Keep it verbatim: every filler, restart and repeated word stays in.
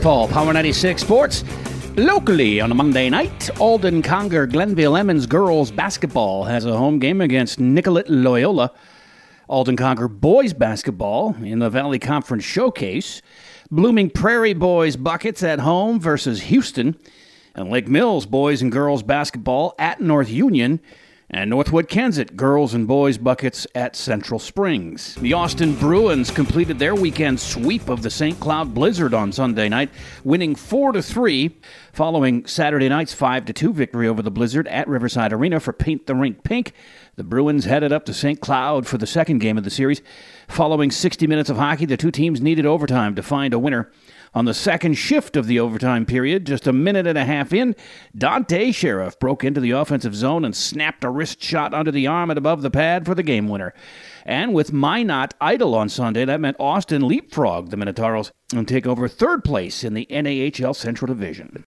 baseball, Power ninety-six Sports. Locally on a Monday night, Alden Conger Glenville Emmons girls basketball has a home game against Nicollet Loyola. Alden Conger boys basketball in the Valley Conference Showcase. Blooming Prairie boys buckets at home versus Houston. And Lake Mills boys and girls basketball at North Union. And Northwood Kensett girls and boys buckets at Central Springs. The Austin Bruins completed their weekend sweep of the Saint Cloud Blizzard on Sunday night, winning four to three, following Saturday night's five to two victory over the Blizzard at Riverside Arena for Paint the Rink Pink. The Bruins headed up to Saint Cloud for the second game of the series. Following sixty minutes of hockey, the two teams needed overtime to find a winner. On the second shift of the overtime period, just a minute and a half in, Dante Sheriff broke into the offensive zone and snapped a wrist shot under the arm and above the pad for the game winner. And with Minot idle on Sunday, that meant Austin leapfrogged the Minotauros and take over third place in the N A H L Central Division.